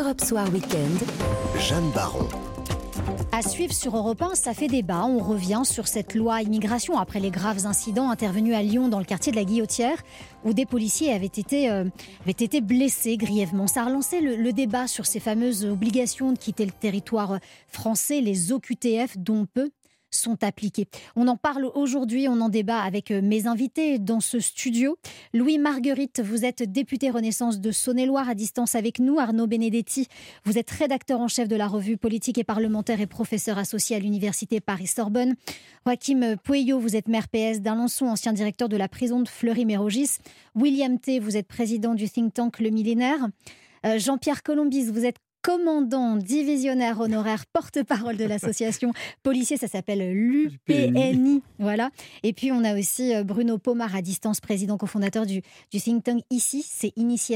Europe Soir Weekend. Jeanne Baron. À suivre sur Europe 1, ça fait débat. On revient sur cette loi immigration après les graves incidents intervenus à Lyon dans le quartier de la Guillotière où des policiers avaient été blessés grièvement. Ça a relancé le débat sur ces fameuses obligations de quitter le territoire français, les OQTF dont peu sont appliqués. On en parle aujourd'hui, on en débat avec mes invités dans ce studio. Louis Marguerite, vous êtes député Renaissance de Saône-et-Loire à distance avec nous. Arnaud Benedetti, vous êtes rédacteur en chef de la revue Politique et Parlementaire et professeur associé à l'Université Paris-Sorbonne. Joachim Pueyo, vous êtes maire PS d'Alençon, ancien directeur de la prison de Fleury-Mérogis. William T, vous êtes président du think tank Le Millénaire. Jean-Pierre Colombis, vous êtes commandant divisionnaire honoraire, porte-parole de l'association policier, ça s'appelle l'UPNI. Voilà. Et puis on a aussi Bruno Pomar à distance, président cofondateur du think tank ICI, c'est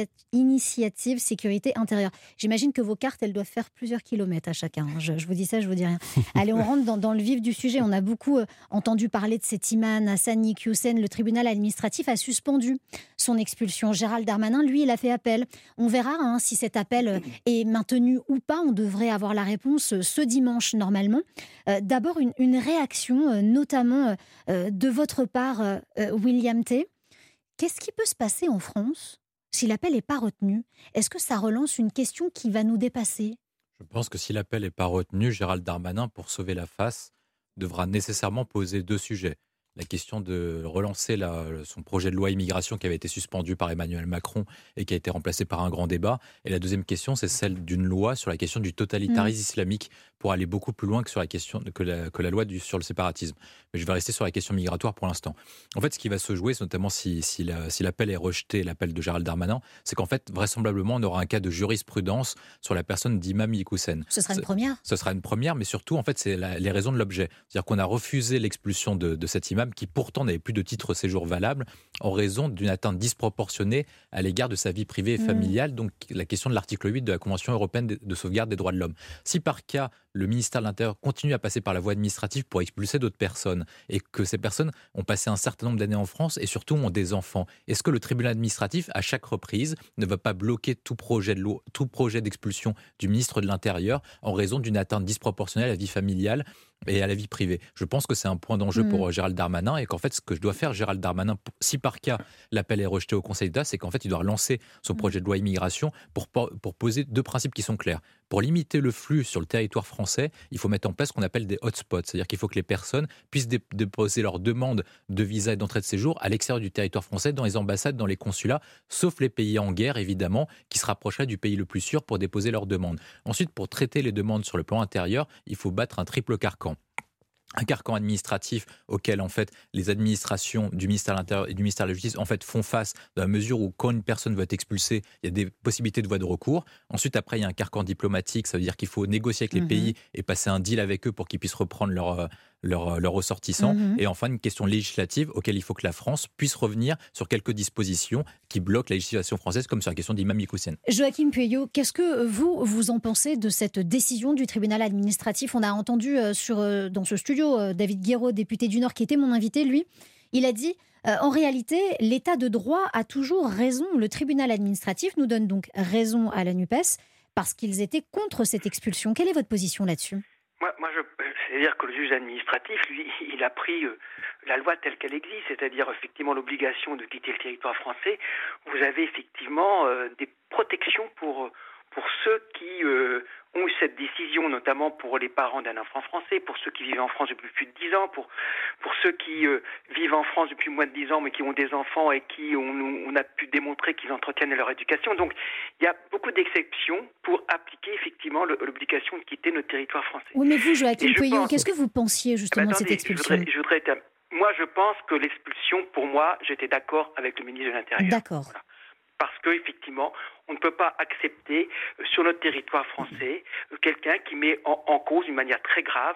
Initiative Sécurité Intérieure. J'imagine que vos cartes, elles doivent faire plusieurs kilomètres à chacun. Je vous dis ça, je vous dis rien. Allez, on rentre dans le vif du sujet. On a beaucoup entendu parler de cet imam Hassani Hussein. Le tribunal administratif a suspendu son expulsion. Gérald Darmanin, lui, il a fait appel. On verra si cet appel est maintenu ou pas, on devrait avoir la réponse ce dimanche normalement. D'abord, une réaction, notamment de votre part, William T. Qu'est-ce qui peut se passer en France si l'appel n'est pas retenu ? Est-ce que ça relance une question qui va nous dépasser ? Je pense que si l'appel n'est pas retenu, Gérald Darmanin, pour sauver la face, devra nécessairement poser deux sujets. La question de relancer son projet de loi immigration qui avait été suspendu par Emmanuel Macron et qui a été remplacé par un grand débat. Et la deuxième question, c'est celle d'une loi sur la question du totalitarisme islamique pour aller beaucoup plus loin que sur la question que la loi sur le séparatisme. Mais je vais rester sur la question migratoire pour l'instant. En fait, ce qui va se jouer, notamment si l'appel est rejeté, l'appel de Gérald Darmanin, c'est qu'en fait, vraisemblablement, on aura un cas de jurisprudence sur la personne d'Imam Hussein. Ce sera une première ? Ce sera une première, mais surtout, en fait, c'est les raisons de l'objet. C'est-à-dire qu'on a refusé l'expulsion de cet imam qui pourtant n'avait plus de titre séjour valable en raison d'une atteinte disproportionnée à l'égard de sa vie privée et familiale, donc la question de l'article 8 de la Convention européenne de sauvegarde des droits de l'homme. Si par cas, le ministère de l'Intérieur continue à passer par la voie administrative pour expulser d'autres personnes et que ces personnes ont passé un certain nombre d'années en France et surtout ont des enfants, est-ce que le tribunal administratif, à chaque reprise, ne va pas bloquer tout projet d'expulsion du ministre de l'Intérieur en raison d'une atteinte disproportionnée à la vie familiale et à la vie privée? Je pense que c'est un point d'enjeu pour Gérald Darmanin et qu'en fait, ce que je dois faire, Gérald Darmanin, si par cas l'appel est rejeté au Conseil d'État, c'est qu'en fait, il doit relancer son projet de loi immigration pour poser deux principes qui sont clairs. Pour limiter le flux sur le territoire français, il faut mettre en place ce qu'on appelle des hotspots, c'est-à-dire qu'il faut que les personnes puissent déposer leur demande de visa et d'entrée de séjour à l'extérieur du territoire français, dans les ambassades, dans les consulats, sauf les pays en guerre, évidemment, qui se rapprocheraient du pays le plus sûr pour déposer leurs demandes. Ensuite, pour traiter les demandes sur le plan intérieur, il faut battre un triple carcan. Un carcan administratif auquel en fait les administrations du ministère de l'Intérieur et du ministère de la Justice en fait font face dans la mesure où quand une personne va être expulsée, il y a des possibilités de voie de recours. Ensuite, après, il y a un carcan diplomatique, ça veut dire qu'il faut négocier avec les pays et passer un deal avec eux pour qu'ils puissent reprendre leurs ressortissants. Et enfin, une question législative auquel il faut que la France puisse revenir sur quelques dispositions qui bloquent la législation française, comme sur la question d'Imam Hussein. Joachim Pueyo, qu'est-ce que vous en pensez de cette décision du tribunal administratif ? On a entendu dans ce studio David Guiraud, député du Nord, qui était mon invité, lui, il a dit en réalité, l'état de droit a toujours raison. Le tribunal administratif nous donne donc raison à la NUPES parce qu'ils étaient contre cette expulsion. Quelle est votre position là-dessus ? C'est-à-dire que le juge administratif, lui, il a pris la loi telle qu'elle existe, c'est-à-dire effectivement l'obligation de quitter le territoire français. Vous avez effectivement des protections pour ceux qui ont eu cette décision, notamment pour les parents d'un enfant français, pour ceux qui vivent en France depuis plus de 10 ans, pour ceux qui vivent en France depuis moins de 10 ans mais qui ont des enfants et qui on a pu démontrer qu'ils entretiennent leur éducation. Donc il y a beaucoup d'exceptions pour appliquer effectivement l'obligation de quitter notre territoire français. Oui, mais vous, Joachim Pueyo, qu'est-ce que vous pensiez justement de cette expulsion ? Moi, je pense que l'expulsion, pour moi, j'étais d'accord avec le ministre de l'Intérieur. D'accord. Voilà. Parce qu'effectivement, on ne peut pas accepter sur notre territoire français quelqu'un qui met en cause d'une manière très grave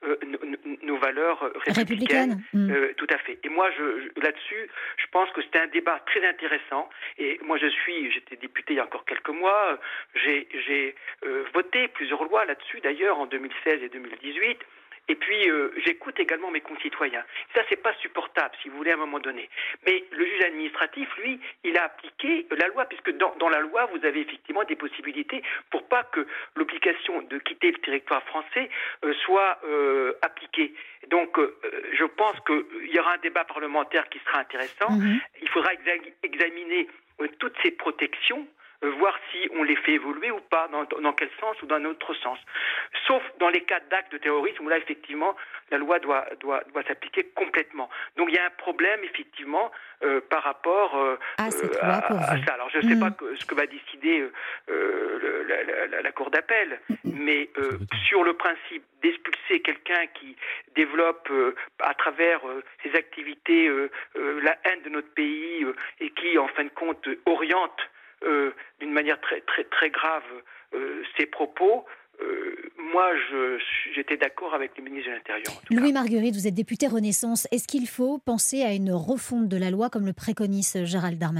nos valeurs républicaines. Tout à fait. Et moi, là-dessus, je pense que c'était un débat très intéressant. Et moi, j'étais député il y a encore quelques mois. J'ai voté plusieurs lois là-dessus, d'ailleurs, en 2016 et 2018. Et puis, j'écoute également mes concitoyens. Ça, c'est pas supportable, si vous voulez, à un moment donné. Mais le juge administratif, lui, il a appliqué la loi, puisque dans la loi, vous avez effectivement des possibilités pour pas que l'obligation de quitter le territoire français soit appliquée. Donc, je pense qu'il y aura un débat parlementaire qui sera intéressant. Il faudra examiner toutes ces protections, voir si on les fait évoluer ou pas, dans quel sens ou dans un autre sens. Sauf dans les cas d'actes de terrorisme où là, effectivement, la loi doit s'appliquer complètement. Donc il y a un problème, effectivement, par rapport à ça. Alors je ne sais pas ce que va décider la Cour d'appel, mais sur le principe d'expulser quelqu'un qui développe à travers ses activités la haine de notre pays et qui, en fin de compte, oriente d'une manière très, très, très grave ses propos, moi, j'étais d'accord avec le ministre de l'Intérieur. Louis Margueritte, vous êtes député Renaissance. Est-ce qu'il faut penser à une refonte de la loi comme le préconise Gérald Darmanin ?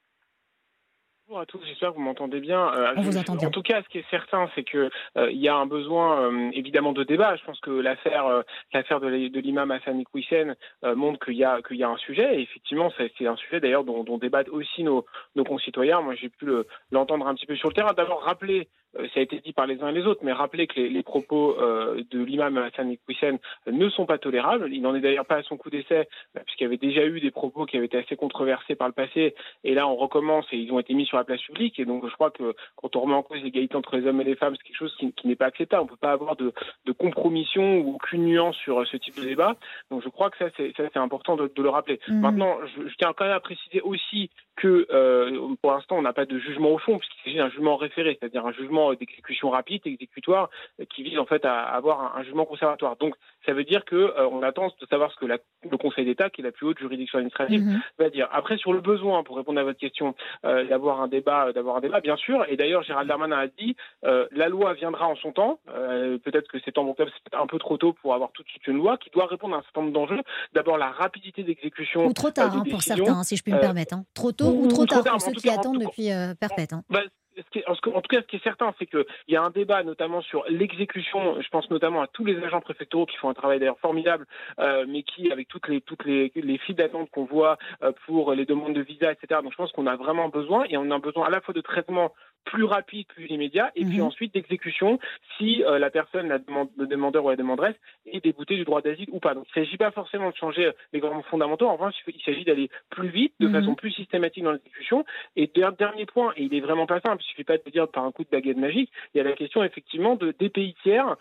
Bonjour à tous, j'espère que vous m'entendez bien. On vous entend bien. En tout cas, ce qui est certain, c'est que il y a un besoin évidemment de débat. Je pense que l'affaire de l'imam Hassan Iquioussen montre qu'il y a un sujet. Et effectivement, c'est un sujet d'ailleurs dont débattent aussi nos concitoyens. Moi, j'ai pu l'entendre un petit peu sur le terrain. D'abord, rappeler, ça a été dit par les uns et les autres, mais rappeler que les propos de l'imam Hassan Iquioussen ne sont pas tolérables. Il n'en est d'ailleurs pas à son coup d'essai, puisqu'il y avait déjà eu des propos qui avaient été assez controversés par le passé. Et là, on recommence et ils ont été mis sur la place publique. Et donc, je crois que quand on remet en cause l'égalité entre les hommes et les femmes, c'est quelque chose qui n'est pas acceptable. On ne peut pas avoir de compromission ou aucune nuance sur ce type de débat. Donc, je crois que ça, c'est important de le rappeler. Maintenant, je tiens quand même à préciser aussi que pour l'instant, on n'a pas de jugement au fond, puisqu'il s'agit d'un jugement référé, c'est-à-dire un jugement d'exécution rapide, exécutoire, qui vise en fait à avoir un jugement conservatoire. Donc, ça veut dire qu'on attend de savoir ce que le Conseil d'État, qui est la plus haute juridiction administrative, va dire. Après, sur le besoin, pour répondre à votre question, d'avoir un débat, bien sûr. Et d'ailleurs, Gérald Darmanin a dit, la loi viendra en son temps. Peut-être que c'est peut-être un peu trop tôt pour avoir tout de suite une loi qui doit répondre à un certain nombre d'enjeux. D'abord, la rapidité d'exécution. Ou trop tard pour certains, si je puis me permettre. Trop tôt ou trop tard pour ceux qui attendent depuis perpète. En tout cas, ce qui est certain, c'est qu'il y a un débat notamment sur l'exécution. Je pense notamment à tous les agents préfectoraux qui font un travail d'ailleurs formidable, mais qui, avec toutes les files d'attente qu'on voit pour les demandes de visa, etc. Donc je pense qu'on a vraiment besoin, et on a besoin à la fois de traitement plus rapide, plus immédiat, et puis ensuite d'exécution si la personne, le demandeur ou la demanderesse, est déboutée du droit d'asile ou pas. Donc il ne s'agit pas forcément de changer les grands fondamentaux. En revanche, il s'agit d'aller plus vite, de façon plus systématique dans l'exécution. Et dernier point, et il est vraiment pas simple, il ne suffit pas de dire par un coup de baguette magique, il y a la question effectivement des pays tiers.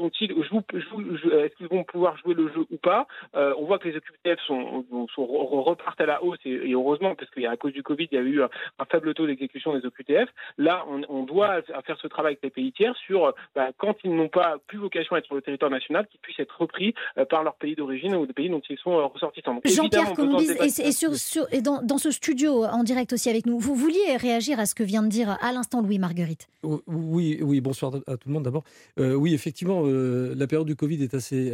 Est-ce qu'ils vont pouvoir jouer le jeu ou pas? On voit que les OQTF repartent à la hausse, et heureusement, parce qu'à cause du Covid, il y a eu un faible taux d'exécution des OQTF. Là, on doit faire ce travail avec les pays tiers sur quand ils n'ont pas plus vocation à être sur le territoire national, qu'ils puissent être repris par leur pays d'origine ou des pays dont ils sont ressortissants. Donc, Jean-Pierre Colombise, et dans ce studio en direct aussi avec nous, vous vouliez réagir à ce que vient de dire à l'instant Louis Margueritte. Oui, bonsoir à tout le monde d'abord. Oui, effectivement, la période du Covid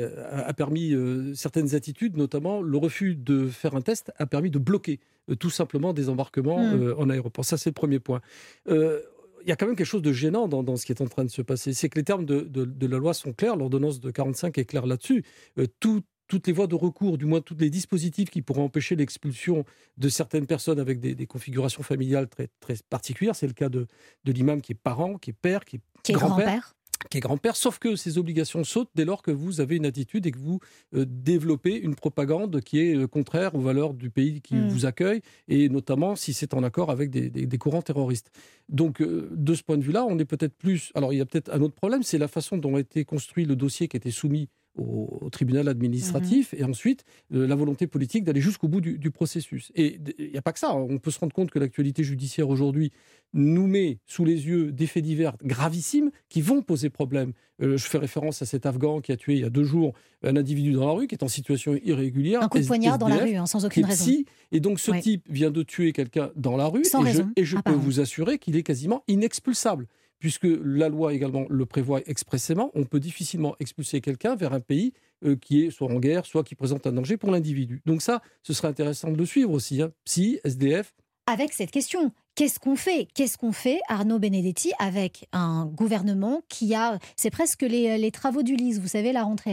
a permis certaines attitudes, notamment le refus de faire un test a permis de bloquer tout simplement des embarquements en aéroport. Ça, c'est le premier point. Il y a quand même quelque chose de gênant dans ce qui est en train de se passer. C'est que les termes de la loi sont clairs, l'ordonnance de 45 est claire là-dessus. Toutes les voies de recours, du moins tous les dispositifs qui pourraient empêcher l'expulsion de certaines personnes avec des configurations familiales très, très particulières. C'est le cas de l'imam qui est parent, qui est père, qui est grand-père. Qui est grand-père, sauf que ces obligations sautent dès lors que vous avez une attitude et que vous développez une propagande qui est contraire aux valeurs du pays qui vous accueille, et notamment si c'est en accord avec des courants terroristes. Donc, de ce point de vue-là, on est peut-être plus... Alors, il y a peut-être un autre problème, c'est la façon dont a été construit le dossier qui a été soumis au tribunal administratif, et ensuite la volonté politique d'aller jusqu'au bout du processus. Et il n'y a pas que ça, on peut se rendre compte que l'actualité judiciaire aujourd'hui nous met sous les yeux des faits divers gravissimes qui vont poser problème. Je fais référence à cet Afghan qui a tué il y a 2 jours un individu dans la rue, qui est en situation irrégulière. Un coup de poignard dans la rue, sans aucune raison. Et donc ce type vient de tuer quelqu'un dans la rue, et je peux vous assurer qu'il est quasiment inexpulsable. Puisque la loi également le prévoit expressément, on peut difficilement expulser quelqu'un vers un pays qui est soit en guerre, soit qui présente un danger pour l'individu. Donc ça, ce serait intéressant de le suivre aussi. Psy, SDF. Avec cette question, qu'est-ce qu'on fait, Arnaud Benedetti, avec un gouvernement qui a... C'est presque les travaux d'Ulysse, vous savez, la rentrée là.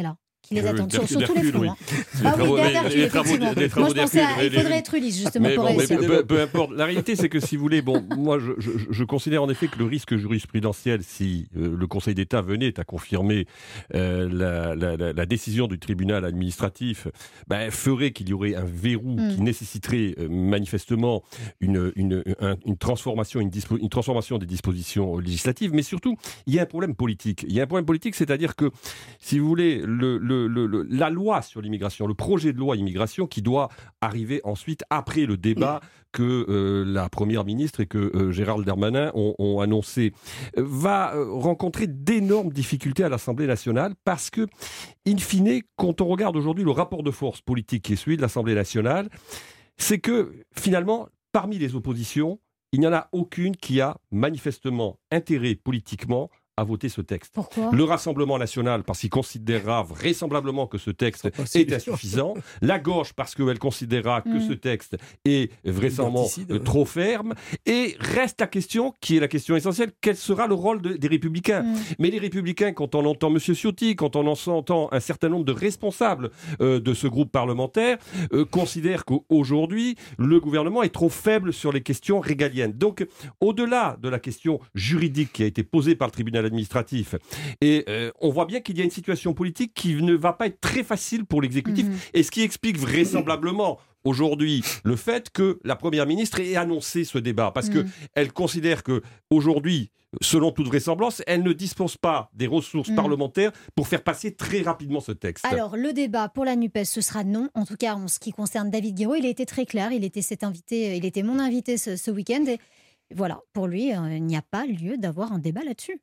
qui les attendent sur tous les d'Hercule, fronts. oui. Hein. Ah oui, d'Hercule, effectivement. Les Moi, travaux je pensais d'Hercule, il faudrait être Ulysse, justement, pour réussir. peu importe. La réalité, c'est que si vous voulez, moi, je considère en effet que le risque jurisprudentiel, si le Conseil d'État venait à confirmer la décision du tribunal administratif, ferait qu'il y aurait un verrou qui nécessiterait manifestement une transformation des dispositions législatives. Mais surtout, il y a un problème politique. C'est-à-dire que, si vous voulez, la loi sur l'immigration, le projet de loi immigration qui doit arriver ensuite après le débat que la Première ministre et que Gérald Darmanin ont annoncé, va rencontrer d'énormes difficultés à l'Assemblée nationale parce que, in fine, quand on regarde aujourd'hui le rapport de force politique qui est celui de l'Assemblée nationale, c'est que finalement, parmi les oppositions, il n'y en a aucune qui a manifestement intérêt politiquement à voter ce texte. Pourquoi ? Le Rassemblement national, parce qu'il considérera vraisemblablement que ce texte est insuffisant. La gauche, parce qu'elle considérera que ce texte est vraisemblablement trop ferme. Et reste la question, qui est la question essentielle, quel sera le rôle des Républicains ? Mais les Républicains, quand on entend M. Ciotti, quand on entend un certain nombre de responsables de ce groupe parlementaire, considèrent qu'aujourd'hui, le gouvernement est trop faible sur les questions régaliennes. Donc, au-delà de la question juridique qui a été posée par le tribunal administratif. Et on voit bien qu'il y a une situation politique qui ne va pas être très facile pour l'exécutif. Et ce qui explique vraisemblablement aujourd'hui le fait que la Première ministre ait annoncé ce débat. Parce qu'elle considère qu'aujourd'hui, selon toute vraisemblance, elle ne dispose pas des ressources parlementaires pour faire passer très rapidement ce texte. Alors, le débat pour la NUPES, ce sera non. En tout cas, en ce qui concerne David Guiraud, il a été très clair. Il était mon invité ce week-end. Et voilà, pour lui, il n'y a pas lieu d'avoir un débat là-dessus.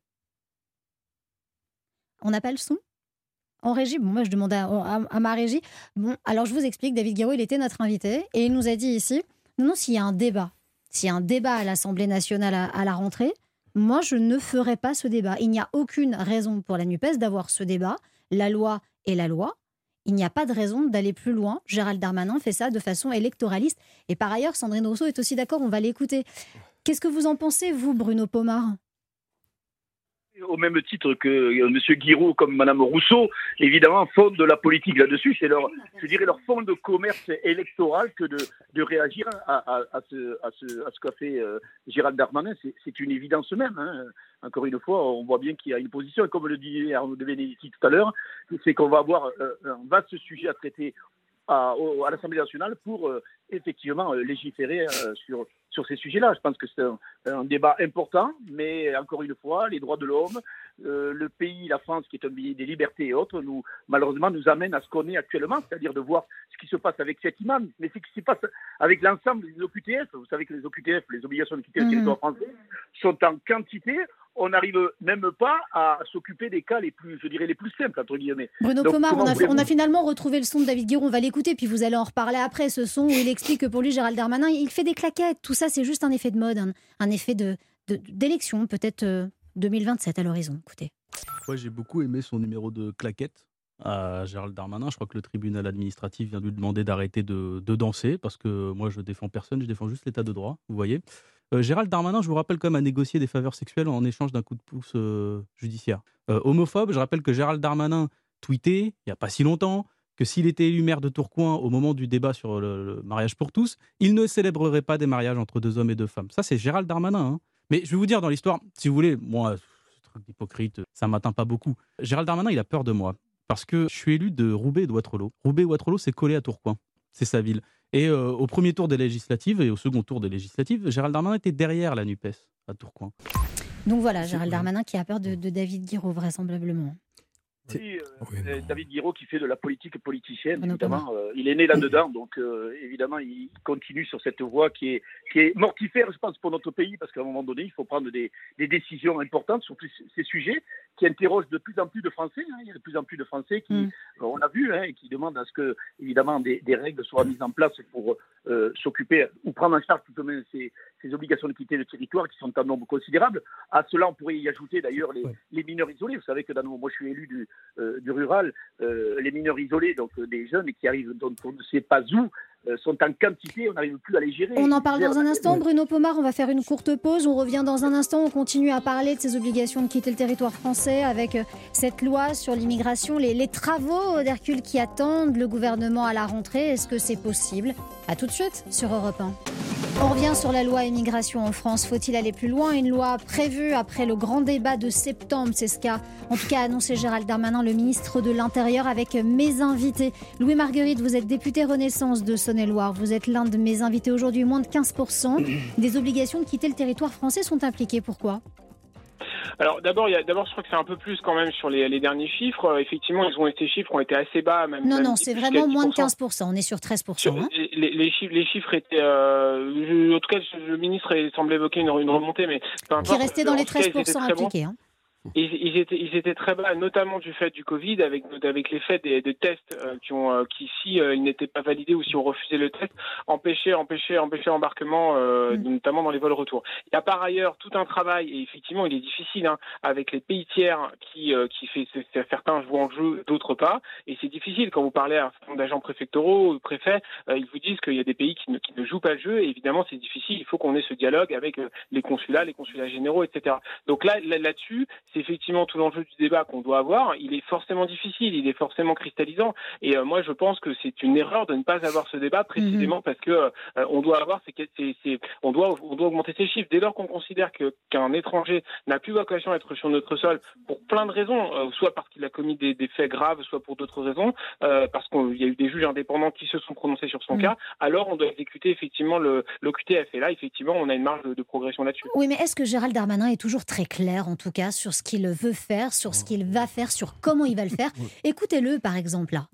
On n'a pas le son ? En régie ? Bon, moi, je demandais à ma régie. Bon, alors je vous explique, David Guiraud, il était notre invité et il nous a dit ici, non, s'il y a un débat à l'Assemblée nationale à la rentrée, moi, je ne ferai pas ce débat. Il n'y a aucune raison pour la NUPES d'avoir ce débat. La loi est la loi. Il n'y a pas de raison d'aller plus loin. Gérald Darmanin fait ça de façon électoraliste. Et par ailleurs, Sandrine Rousseau est aussi d'accord, on va l'écouter. Qu'est-ce que vous en pensez, vous, Bruno Pomar ? Au même titre que M. Guiraud comme Mme Rousseau, évidemment, font de la politique là-dessus. C'est leur fond de commerce électoral que de réagir à ce qu'a fait Gérald Darmanin. C'est une évidence même. Hein. Encore une fois, on voit bien qu'il y a une position. Et comme le disait Arnaud de Benedetti tout à l'heure, c'est qu'on va avoir un vaste sujet à traiter à l'Assemblée nationale pour effectivement légiférer sur ces sujets-là. Je pense que c'est un débat important, mais encore une fois, les droits de l'homme, le pays, la France, qui est un pays des libertés et autres, malheureusement nous amène à ce qu'on est actuellement, c'est-à-dire de voir ce qui se passe avec cet imam, mais ce qui se passe avec l'ensemble des OQTF. Vous savez que les OQTF, les obligations de quitter le territoire français, sont en quantité. On n'arrive même pas à s'occuper des cas les plus simples, entre guillemets. Bruno Pomar, on a finalement retrouvé le son de David Guiraud, on va l'écouter, puis vous allez en reparler après, ce son où il explique que pour lui, Gérald Darmanin, il fait des claquettes. Tout ça, c'est juste un effet de mode, un effet d'élection, peut-être 2027 à l'horizon. Écoutez. Moi, j'ai beaucoup aimé son numéro de claquettes à Gérald Darmanin. Je crois que le tribunal administratif vient de lui demander d'arrêter de danser, parce que moi, je défends personne, je défends juste l'état de droit, vous voyez. Gérald Darmanin, je vous rappelle, quand même, a négocié des faveurs sexuelles en échange d'un coup de pouce judiciaire. Homophobe, je rappelle que Gérald Darmanin tweetait, il n'y a pas si longtemps, que s'il était élu maire de Tourcoing au moment du débat sur le mariage pour tous, il ne célébrerait pas des mariages entre 2 hommes et 2 femmes. Ça, c'est Gérald Darmanin. Hein. Mais je vais vous dire, dans l'histoire, si vous voulez, moi, ce truc d'hypocrite, ça ne m'atteint pas beaucoup. Gérald Darmanin, il a peur de moi, parce que je suis élu de Roubaix et de Wattrelos. Roubaix et Wattrelos, c'est collé à Tourcoing. C'est sa ville. Et au premier tour des législatives et au second tour des législatives, Gérald Darmanin était derrière la NUPES à Tourcoing. Donc voilà, Gérald Darmanin qui a peur de David Guiraud, vraisemblablement. Oui, David Guiraud qui fait de la politique politicienne, évidemment, il est né là-dedans, donc évidemment il continue sur cette voie qui est mortifère, je pense, pour notre pays, parce qu'à un moment donné, il faut prendre des décisions importantes sur tous ces sujets qui interrogent de plus en plus de Français. Hein. Il y a de plus en plus de Français qui, on a vu, qui demandent à ce que, évidemment, des règles soient mises en place pour s'occuper ou prendre en charge tout de même ces obligations de quitter le territoire qui sont en nombre considérable. À cela, on pourrait y ajouter d'ailleurs les mineurs isolés. Vous savez que moi je suis élu du rural, les mineurs isolés, donc des jeunes qui arrivent dont on ne sait pas où, sont en quantité, on n'arrive plus à les gérer. On en parle dans un instant. Bruno Pomar, on va faire une courte pause. On revient dans un instant. On continue à parler de ces obligations de quitter le territoire français avec cette loi sur l'immigration, les travaux d'Hercule qui attendent le gouvernement à la rentrée. Est-ce que c'est possible ? À tout de suite sur Europe 1. On revient sur la loi immigration en France. Faut-il aller plus loin ? Une loi prévue après le grand débat de septembre. C'est ce qu'a en tout cas annoncé Gérald Darmanin, le ministre de l'Intérieur, avec mes invités. Louis Marguerite, vous êtes député Renaissance de Saône-et-Loire. Vous êtes l'un de mes invités aujourd'hui. Moins de 15% des obligations de quitter le territoire français sont impliquées. Pourquoi ? Alors d'abord, je crois que c'est un peu plus quand même sur les derniers chiffres. Effectivement, ces chiffres ont été assez bas. Non, c'est vraiment moins de 15%. On est sur 13%. Hein. Les chiffres étaient... en tout cas, le ministre semblait évoquer une remontée, mais peu importe. Qui restait dans les 13% impliqués. Hein. Ils étaient très bas, notamment du fait du Covid, avec l'effet des tests qui si ils n'étaient pas validés ou si on refusait le test, empêchaient l'embarquement, notamment dans les vols retour. Il y a par ailleurs tout un travail, et effectivement il est difficile avec les pays tiers qui fait certains jouent en jeu, d'autres pas, et c'est difficile quand vous parlez à un certain nombre d'agents préfectoraux ou préfets, ils vous disent qu'il y a des pays qui ne jouent pas le jeu, et évidemment c'est difficile, il faut qu'on ait ce dialogue avec les consulats généraux, etc. Donc là-dessus, c'est effectivement tout l'enjeu du débat qu'on doit avoir. Il est forcément difficile, il est forcément cristallisant. Et moi, je pense que c'est une erreur de ne pas avoir ce débat précisément parce que on doit augmenter ces chiffres. Dès lors qu'on considère qu'un étranger n'a plus vocation à être sur notre sol pour plein de raisons, soit parce qu'il a commis des faits graves, soit pour d'autres raisons, parce qu'il y a eu des juges indépendants qui se sont prononcés sur son cas, alors on doit exécuter effectivement l'OQTF. Et là, effectivement, on a une marge de progression là-dessus. Oui, mais est-ce que Gérald Darmanin est toujours très clair, en tout cas, sur ce qu'il veut faire, sur ce qu'il va faire, sur comment il va le faire? Écoutez-le, par exemple, là.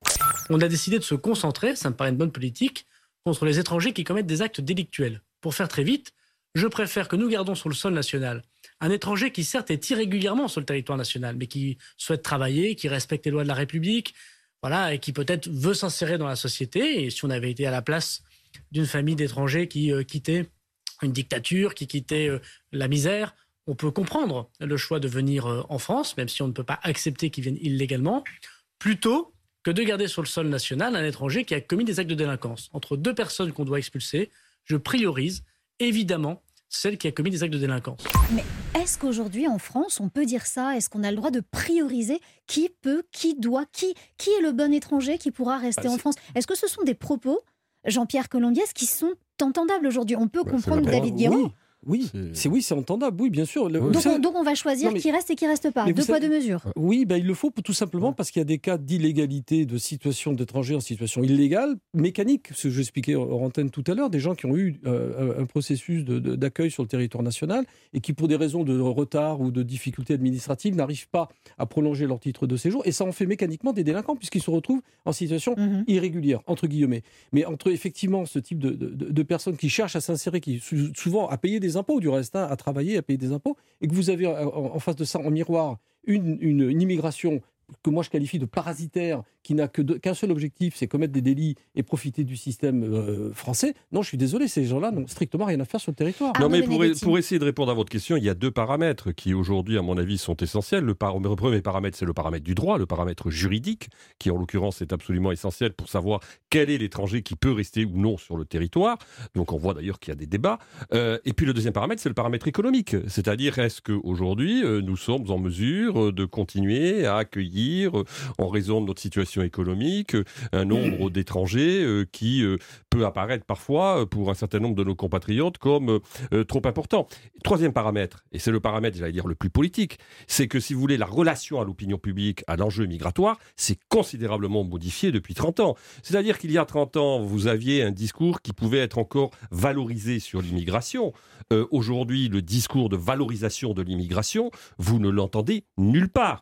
On a décidé de se concentrer, ça me paraît une bonne politique, contre les étrangers qui commettent des actes délictuels. Pour faire très vite, je préfère que nous gardons sur le sol national un étranger qui certes est irrégulièrement sur le territoire national, mais qui souhaite travailler, qui respecte les lois de la République, voilà, et qui peut-être veut s'insérer dans la société. Et si on avait été à la place d'une famille d'étrangers qui quittait une dictature, qui quittait la misère, on peut comprendre le choix de venir en France, même si on ne peut pas accepter qu'ils viennent illégalement, plutôt que de garder sur le sol national un étranger qui a commis des actes de délinquance. Entre deux personnes qu'on doit expulser, je priorise évidemment celle qui a commis des actes de délinquance. Mais est-ce qu'aujourd'hui en France, on peut dire ça? Est-ce qu'on a le droit de prioriser qui peut, qui doit, qui est le bon étranger qui pourra rester en France? Est-ce que ce sont des propos, Jean-Pierre Colombiès, qui sont entendables aujourd'hui? On peut comprendre David Guiraud. Oui, c'est entendable, oui, bien sûr. Donc on va choisir qui reste et qui reste pas. Deux poids, deux mesures. Oui, il le faut tout simplement parce qu'il y a des cas d'illégalité, de situation d'étrangers en situation illégale, mécanique, ce que j'expliquais hors antenne tout à l'heure, des gens qui ont eu un processus d'accueil sur le territoire national et qui, pour des raisons de retard ou de difficultés administratives, n'arrivent pas à prolonger leur titre de séjour. Et ça en fait mécaniquement des délinquants puisqu'ils se retrouvent en situation irrégulière, entre guillemets. Mais entre effectivement ce type de personnes qui cherchent à s'insérer, qui souvent à payer des impôts du reste, à travailler, à payer des impôts, et que vous avez en face de ça, en miroir, une immigration que moi je qualifie de parasitaire, qui n'a qu'un seul objectif, c'est commettre des délits et profiter du système français. Non, je suis désolé, ces gens-là n'ont strictement rien à faire sur le territoire. Non, mais pour essayer de répondre à votre question, il y a deux paramètres qui aujourd'hui, à mon avis, sont essentiels. Le premier paramètre, c'est le paramètre du droit, le paramètre juridique, qui en l'occurrence est absolument essentiel pour savoir quel est l'étranger qui peut rester ou non sur le territoire. Donc on voit d'ailleurs qu'il y a des débats. Et puis le deuxième paramètre, c'est le paramètre économique. C'est-à-dire, est-ce qu'aujourd'hui, nous sommes en mesure de continuer à accueillir, en raison de notre situation économique, un nombre d'étrangers qui peut apparaître parfois pour un certain nombre de nos compatriotes comme trop important. Troisième paramètre, et c'est le paramètre, j'allais dire, le plus politique, c'est que, si vous voulez, la relation à l'opinion publique, à l'enjeu migratoire, s'est considérablement modifiée depuis 30 ans. C'est-à-dire qu'il y a 30 ans, vous aviez un discours qui pouvait être encore valorisé sur l'immigration. Aujourd'hui, le discours de valorisation de l'immigration, vous ne l'entendez nulle part.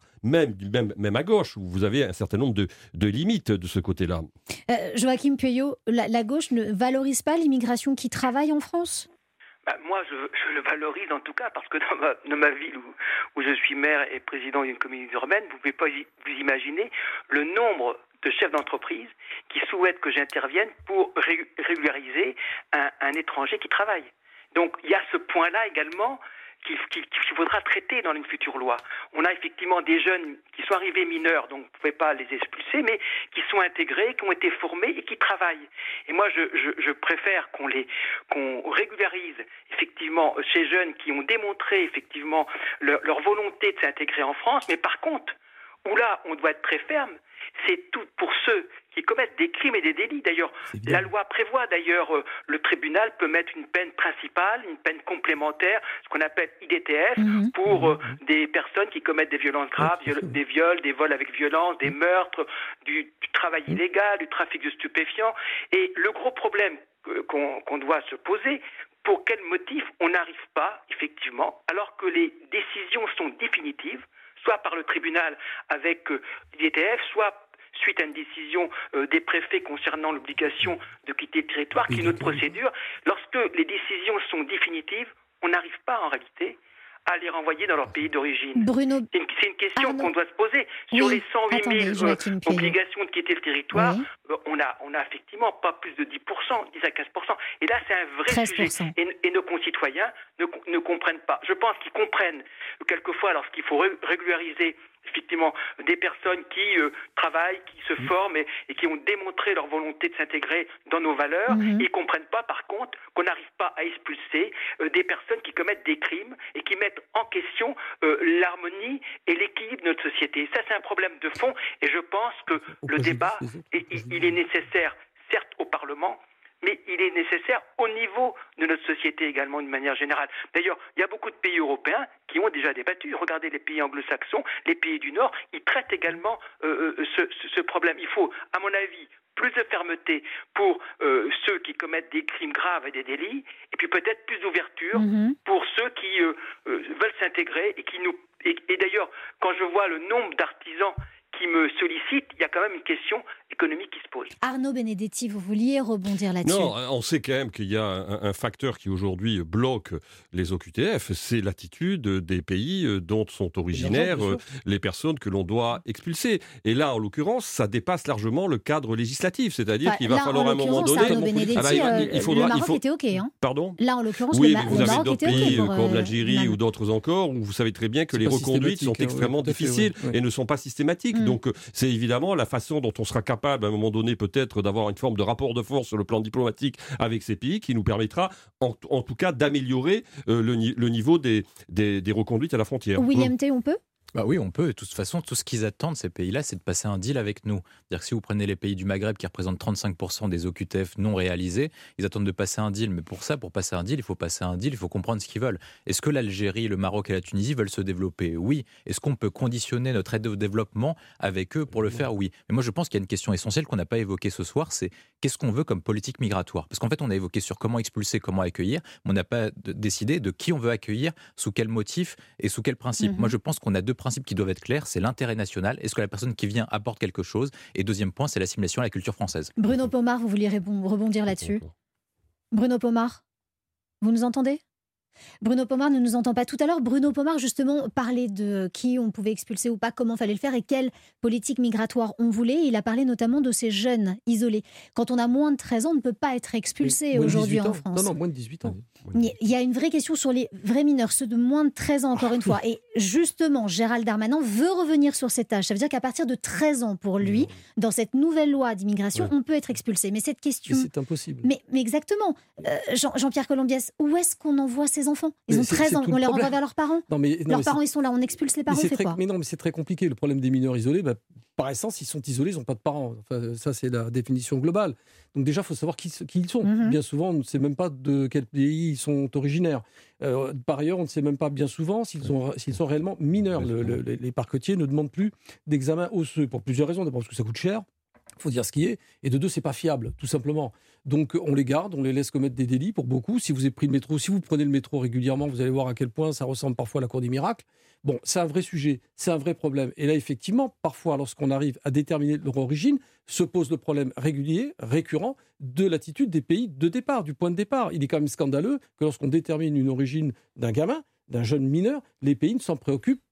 Même à gauche, où vous avez un certain nombre de limites de ce côté-là. Joachim Pueyo, la gauche ne valorise pas l'immigration qui travaille en France ? Moi, je le valorise en tout cas, parce que dans ma ville où je suis maire et président d'une communauté urbaine, vous ne pouvez pas vous imaginer le nombre de chefs d'entreprise qui souhaitent que j'intervienne pour régulariser un étranger qui travaille. Donc il y a ce point-là également qu'il faudra traiter dans une future loi. On a effectivement des jeunes qui sont arrivés mineurs, donc vous ne pouvez pas les expulser, mais qui sont intégrés, qui ont été formés et qui travaillent. Et moi, je préfère qu'on régularise effectivement ces jeunes qui ont démontré effectivement leur volonté de s'intégrer en France, mais par contre, où là, on doit être très ferme, c'est tout pour ceux qui commettent des crimes et des délits. D'ailleurs, la loi prévoit le tribunal peut mettre une peine principale, une peine complémentaire, ce qu'on appelle IDTF, pour des personnes qui commettent des violences graves, des viols, des vols avec violence, des meurtres, du travail illégal, du trafic de stupéfiants. Et le gros problème qu'on doit se poser, pour quel motif on n'arrive pas, effectivement, alors que les décisions sont définitives, soit par le tribunal avec l'IDTF, soit suite à une décision des préfets concernant l'obligation de quitter le territoire, qui est une autre procédure. Lorsque les décisions sont définitives, on n'arrive pas en réalité à les renvoyer dans leur pays d'origine. Bruno... C'est une question qu'on doit se poser. Sur les 108 000 obligations de quitter le territoire, on a effectivement pas plus de 10%, 10 à 15%. Et là, c'est un vrai 13%. Sujet. Et nos concitoyens ne comprennent pas. Je pense qu'ils comprennent quelquefois lorsqu'il faut régulariser effectivement des personnes qui travaillent, qui se forment et qui ont démontré leur volonté de s'intégrer dans nos valeurs. Ils ne comprennent pas, par contre, qu'on n'arrive pas à expulser des personnes qui commettent des crimes et qui mettent en question l'harmonie et l'équilibre de notre société. Ça, c'est un problème de fond et je pense que le débat, il est nécessaire, certes, au Parlement, mais il est nécessaire au niveau de notre société également, d'une manière générale. D'ailleurs, il y a beaucoup de pays européens qui ont déjà débattu. Regardez les pays anglo-saxons, les pays du Nord, ils traitent également ce problème. Il faut, à mon avis, plus de fermeté pour ceux qui commettent des crimes graves et des délits, et puis peut-être plus d'ouverture pour ceux qui veulent s'intégrer et d'ailleurs, quand je vois le nombre d'artisans qui me sollicitent, il y a quand même une question économique qui se pose. Arnaud Benedetti, vous vouliez rebondir là-dessus? Non, on sait quand même qu'il y a un facteur qui aujourd'hui bloque les OQTF, c'est l'attitude des pays dont sont originaires les personnes que l'on doit expulser. Et là, en l'occurrence, ça dépasse largement le cadre législatif, c'est-à-dire qu'il va falloir à un moment donné... Le Maroc était OK. Hein. Pardon? Là, en l'occurrence, oui, le vous Maroc avez d'autres était pays OK comme l'Algérie ou d'autres encore, où vous savez très bien que les reconduites sont extrêmement difficiles et ne sont pas systématiques. Donc, c'est évidemment la façon dont on sera capable, à un moment donné, peut-être d'avoir une forme de rapport de force sur le plan diplomatique avec ces pays qui nous permettra, en tout cas, d'améliorer le niveau des reconduites à la frontière. William T, on peut ? Bah oui, on peut. Et de toute façon, tout ce qu'ils attendent, ces pays-là, c'est de passer un deal avec nous. C'est-à-dire que si vous prenez les pays du Maghreb qui représentent 35% des OQTF non réalisés, ils attendent de passer un deal. Mais pour passer un deal, il faut passer un deal, il faut comprendre ce qu'ils veulent. Est-ce que l'Algérie, le Maroc et la Tunisie veulent se développer? Oui. Est-ce qu'on peut conditionner notre aide au développement avec eux pour le faire? Oui. Mais moi, je pense qu'il y a une question essentielle qu'on n'a pas évoquée ce soir, c'est qu'est-ce qu'on veut comme politique migratoire? Parce qu'en fait, on a évoqué sur comment expulser, comment accueillir, mais on n'a pas décidé de qui on veut accueillir, sous quel motif et sous quel principe. Moi, je pense qu'on a deux principes qui doivent être clairs. C'est l'intérêt national. Est-ce que la personne qui vient apporte quelque chose? Et deuxième point, c'est l'assimilation à la culture française. Bruno Pomar, vous vouliez rebondir là-dessus? Bruno Pomar, vous nous entendez? Bruno Pomar ne nous entend pas. Tout à l'heure, Bruno Pomar, justement, parlait de qui on pouvait expulser ou pas, comment fallait le faire et quelle politique migratoire on voulait. Il a parlé notamment de ces jeunes isolés. Quand on a moins de 13 ans, on ne peut pas être expulsé aujourd'hui en France. Non, moins de 18 ans. Il y a une vraie question sur les vrais mineurs, ceux de moins de 13 ans, encore une fois. Et justement, Gérald Darmanin veut revenir sur cet âge. Ça veut dire qu'à partir de 13 ans, pour lui, dans cette nouvelle loi d'immigration, on peut être expulsé. Mais cette question... Mais c'est impossible. Mais exactement. Jean-Pierre Colombiès, où est-ce qu'on envoie ces enfants? Ils ont 13 ans, on les renvoie vers leurs parents. Leurs parents, ils sont là, on expulse les parents, on fait quoi? Mais non, mais c'est très compliqué. Le problème des mineurs isolés, par essence, ils sont isolés, ils n'ont pas de parents. Enfin, ça, c'est la définition globale. Donc déjà, il faut savoir qui ils sont. Bien souvent, on ne sait même pas de quel pays ils sont originaires. Par ailleurs, on ne sait même pas bien souvent s'ils sont réellement mineurs. Les parquetiers ne demandent plus d'examen osseux pour plusieurs raisons. D'abord parce que ça coûte cher. Il faut dire ce qui est. Et de deux, c'est pas fiable, tout simplement. Donc on les garde, on les laisse commettre des délits pour beaucoup. Si vous prenez le métro régulièrement, vous allez voir à quel point ça ressemble parfois à la cour des miracles. Bon, c'est un vrai sujet, c'est un vrai problème. Et là, effectivement, parfois, lorsqu'on arrive à déterminer leur origine, se pose le problème récurrent, de l'attitude des pays de départ, du point de départ. Il est quand même scandaleux que lorsqu'on détermine une origine d'un gamin, d'un jeune mineur, les pays ne s'en préoccupent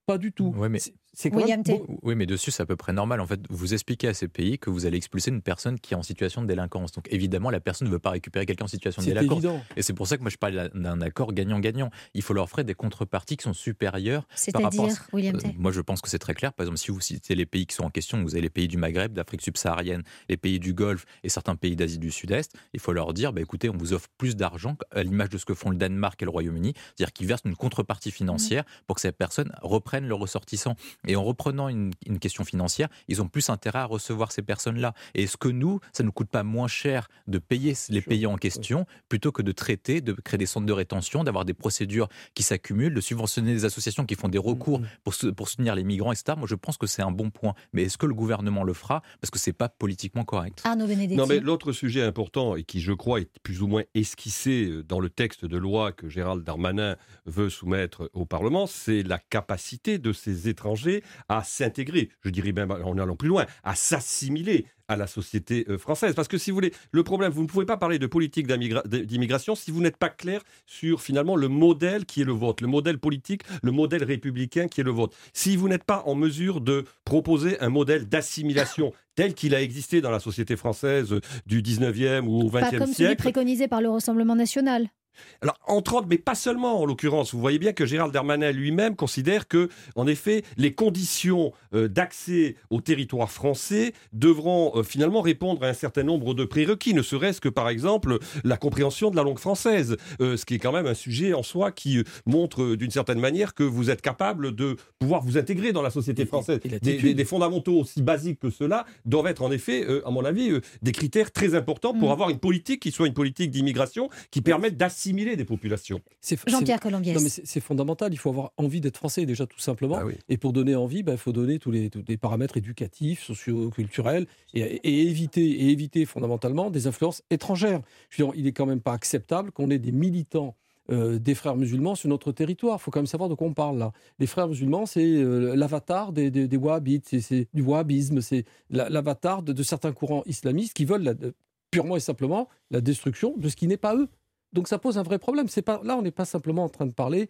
pas du tout. Ouais, mais... C'est quand même... Oui, mais dessus, c'est à peu près normal. En fait, vous expliquez à ces pays que vous allez expulser une personne qui est en situation de délinquance. Donc, évidemment, la personne ne veut pas récupérer quelqu'un en situation de délinquance. Évident. Et c'est pour ça que moi, je parle d'un accord gagnant-gagnant. Il faut leur offrir des contreparties qui sont supérieures. C'est-à-dire, William Tay. Moi, je pense que c'est très clair. Par exemple, si vous citez les pays qui sont en question, vous avez les pays du Maghreb, d'Afrique subsaharienne, les pays du Golfe et certains pays d'Asie du Sud-Est, il faut leur dire, écoutez, on vous offre plus d'argent, à l'image de ce que font le Danemark et le Royaume-Uni, c'est-à-dire qu'ils versent une contrepartie financière pour que ces personnes reprennent leurs ressortissants. Et en reprenant une question financière, ils ont plus intérêt à recevoir ces personnes-là. Et est-ce que ça ne nous coûte pas moins cher de payer les pays en question plutôt que de traiter, de créer des centres de rétention, d'avoir des procédures qui s'accumulent, de subventionner des associations qui font des recours pour soutenir les migrants, etc. Moi, je pense que c'est un bon point. Mais est-ce que le gouvernement le fera ? Parce que c'est pas politiquement correct. Arnaud Benedetti. Non, mais l'autre sujet important et qui, je crois, est plus ou moins esquissé dans le texte de loi que Gérald Darmanin veut soumettre au Parlement, c'est la capacité de ces étrangers à s'intégrer, je dirais même en allant plus loin, à s'assimiler à la société française. Parce que si vous voulez, le problème, vous ne pouvez pas parler de politique d'immigration si vous n'êtes pas clair sur finalement le modèle qui est le vôtre, le modèle politique, le modèle républicain qui est le vôtre. Si vous n'êtes pas en mesure de proposer un modèle d'assimilation tel qu'il a existé dans la société française du 19e ou au 20e siècle... Pas comme celui préconisé par le Rassemblement national. Alors, entre autres, mais pas seulement en l'occurrence. Vous voyez bien que Gérald Darmanin lui-même considère que, en effet, les conditions d'accès au territoire français devront finalement répondre à un certain nombre de prérequis, ne serait-ce que, par exemple, la compréhension de la langue française, ce qui est quand même un sujet en soi qui montre d'une certaine manière que vous êtes capable de pouvoir vous intégrer dans la société française. Des fondamentaux aussi basiques que ceux-là doivent être en effet, à mon avis, des critères très importants pour avoir une politique qui soit une politique d'immigration qui permette d'assimiler des populations. Jean-Pierre Colombiès. Non, mais c'est fondamental. Il faut avoir envie d'être français déjà tout simplement. Ah oui. Et pour donner envie, il faut donner tous les paramètres éducatifs, socio-culturels et éviter fondamentalement des influences étrangères. Je veux dire, il n'est quand même pas acceptable qu'on ait des militants des frères musulmans sur notre territoire. Il faut quand même savoir de quoi on parle là. Les frères musulmans, c'est l'avatar des wahhabites, c'est du wahhabisme, c'est l'avatar de certains courants islamistes qui veulent purement et simplement la destruction de ce qui n'est pas eux. Donc ça pose un vrai problème. Là, on n'est pas simplement en train de parler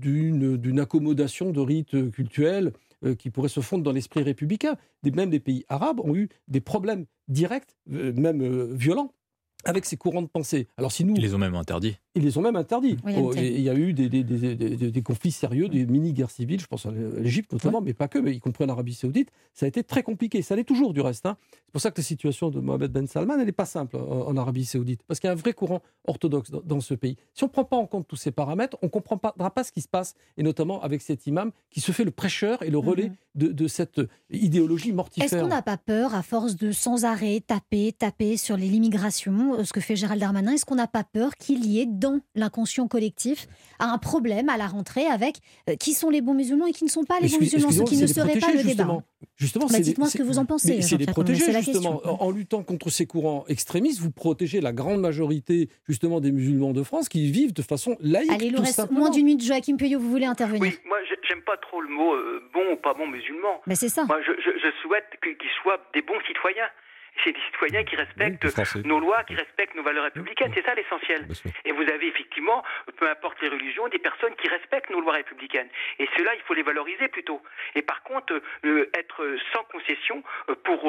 d'une accommodation de rites cultuels qui pourraient se fondre dans l'esprit républicain. Même des pays arabes ont eu des problèmes directs, même violents, avec ces courants de pensée. Alors si nous... Ils les ont même interdits. Ils les ont même interdits. Oui, Il y a eu des conflits sérieux, des mini-guerres civiles, je pense à l'Égypte notamment, mais pas que, mais y compris en Arabie Saoudite. Ça a été très compliqué. Ça l'est toujours du reste. C'est pour ça que la situation de Mohamed Ben Salman, elle n'est pas simple en Arabie Saoudite, parce qu'il y a un vrai courant orthodoxe dans ce pays. Si on ne prend pas en compte tous ces paramètres, on ne comprendra pas ce qui se passe, et notamment avec cet imam qui se fait le prêcheur et le relais de cette idéologie mortifère. Est-ce qu'on n'a pas peur, à force de sans arrêt taper sur l'immigration, ce que fait Gérald Darmanin, est-ce qu'on n'a pas peur qu'il y ait dans l'inconscient collectif un problème à la rentrée avec qui sont les bons musulmans et qui ne sont pas les bons musulmans, ce qui ne serait pas le débat. Justement, dites-moi ce que vous en pensez. C'est les protéger, justement. Question. En luttant contre ces courants extrémistes, vous protégez la grande majorité, justement, des musulmans de France qui vivent de façon laïque. Allez, il nous reste moins d'une minute. Joachim Pueyo, vous voulez intervenir? Oui, moi, j'aime pas trop le mot bon ou pas bon musulman. Mais c'est ça. Moi, je souhaite qu'ils soient des bons citoyens. C'est des citoyens qui respectent nos lois, qui respectent nos valeurs républicaines. C'est ça l'essentiel. Et vous avez effectivement, peu importe les religions, des personnes qui respectent nos lois républicaines. Et ceux-là, il faut les valoriser plutôt. Et par contre, être sans concession pour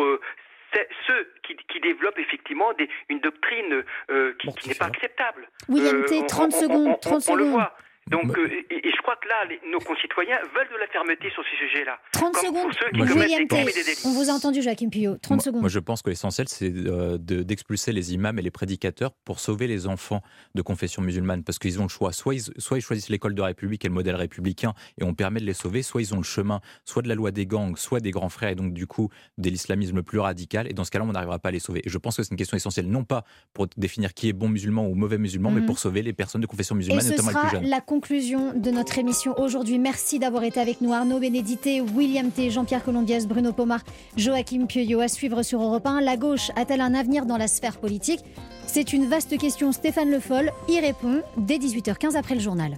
ceux qui développent effectivement une doctrine qui n'est pas acceptable. William Tay, 30 secondes. On le voit. Donc, et je crois que là, nos concitoyens veulent de la fermeté sur ces sujets-là. 30 Comme secondes. pour ceux qui commettent des crimes et des délits. On vous a entendu, Joachim Puyo. 30 secondes. Moi, je pense que l'essentiel, c'est d'expulser les imams et les prédicateurs pour sauver les enfants de confession musulmane. Parce qu'ils ont le choix. Soit ils choisissent l'école de République et le modèle républicain et on permet de les sauver, soit ils ont le chemin, soit de la loi des gangs, soit des grands frères et donc du coup de l'islamisme plus radical. Et dans ce cas-là, on n'arrivera pas à les sauver. Et je pense que c'est une question essentielle, non pas pour définir qui est bon musulman ou mauvais musulman, mais pour sauver les personnes de confession musulmane, notamment les plus jeunes. Et ce sera la conclusion de notre émission aujourd'hui. Merci d'avoir été avec nous. Arnaud Benedetti, William Tay, Jean-Pierre Colombiès, Bruno Pomar, Joachim Pueyo. À suivre sur Europe 1. La gauche a-t-elle un avenir dans la sphère politique? C'est une vaste question. Stéphane Le Foll y répond dès 18h15 après le journal.